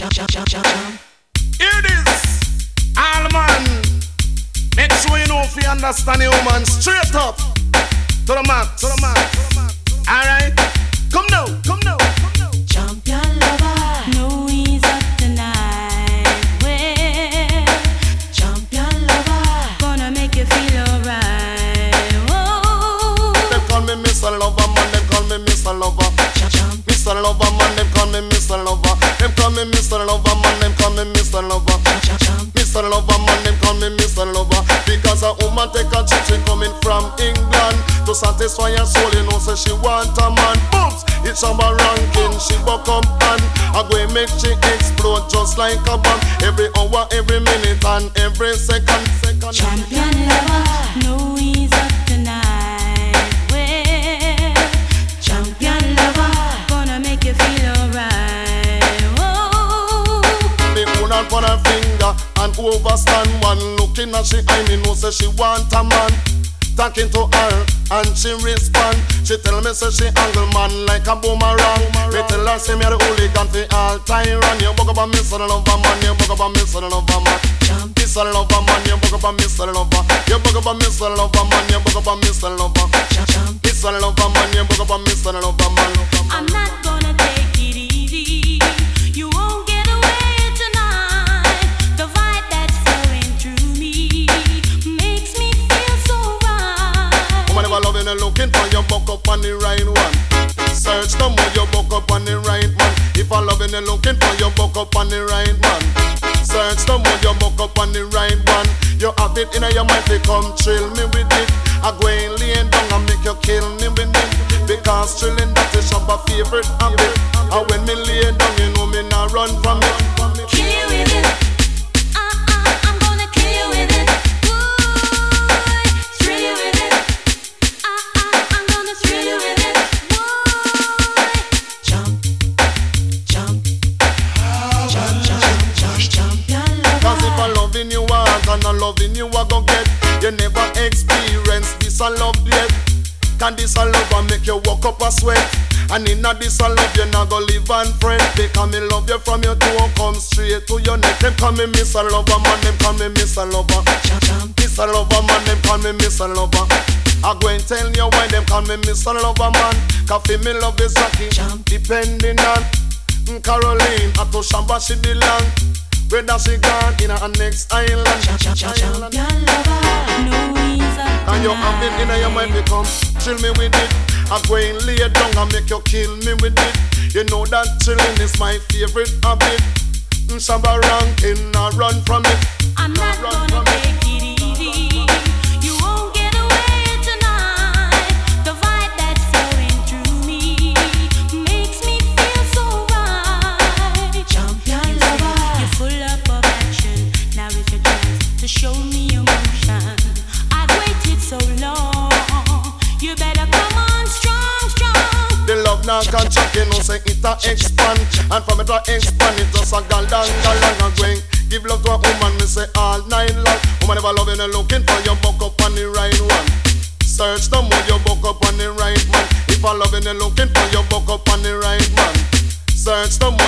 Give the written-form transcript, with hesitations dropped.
Here it is, all man. Make sure you know if you understand the woman straight up to the max. Alright, come now. Champion lover, no ease up tonight. Well, champion lover, gonna make you feel alright. Whoa. They call me Mr. Lover, man. They call me Mr. Lover. Mr. Lover, man. They call me Mr. Lover. They call me Mr. Lover, man. They call me Mr. Lover. Mr. Lover, man. They call me Mr. Lover. Because a woman take a trip, she coming from England to satisfy her soul. You know, say she want a man. Booms, it's a ranking. She buck up and I go make she explode just like a bomb. Every hour, every minute, and every second. Champion lover, no ease up tonight. Well, champion lover, gonna make you feel alright. Whoa. Me hold on for her finger and overstand one. Looking at she eye, me know say she want a man. Talking to her and she respond. She tell me say she angle man like a boomerang. Me tell her say me the hooligan fi all time run. You bug up a Mr. Lover man, you bug up a Mr. Lover man. Mr. Lover man, you bug up a Mr. Lover. You bug up a Mr. Lover man, you bug up a Mr. Lover. Mr. Lover man, you bug up a Mr. Lover man. I'm not gonna take it easy. You won't get away tonight. The vibe that's flowing through me makes me feel so right. Woman never loving and looking for you, buck up on the right one. Search no more, you buck up on the right man. If I loving and looking for you, buck up on the right man. Search no more, you buck up on the right one. You have it in your mind, they come thrill me with it. I go and lay down and make you kill me with it. Because thrilling that is my favorite habit. And when me lay down, you know me not run from it. Kill you with it. I'm gonna kill you with it. Boy, thrill you with it. I'm gonna thrill you with it. Boy, jump, champion lover. Cause if I'm loving you want and I'm loving you I go get. You never experience this a love yet. Can this a love and make you walk up a sweat? And in a this a love you not go live and friend. Because me love you from your toe come straight to your neck. Them call me Mr. Lover man, them call me Mr. Lover. Mr. Lover man, them call me Mr. Lover. I go and tell you why them call me Mr. Lover man. Cause for me love is lucky. Depending on Caroline, I to Shamba she belong. Whether she gone in her next island. Champion lover, no ease up and you have it in your mind become chill me with it. I go and lay down and make you kill me with it. You know that chilling is my favorite habit. Shamba ranking, I run from it. I'm not gonna take it easy. You won't get away tonight. The vibe that's flowing through me makes me feel so right. Champion lover, you're full up of action. Now is your chance to show me emotion. I've waited so long. You better come on strong. The love now can check, you know, say it a expand. And from it a expand, it just a galang and going. Give love to a woman, me say all night long. Woman never loving and looking for you, buck up on the right one. Search no more, you buck up on the right man. If I loving and looking for you, buck up on the right man. Search no more.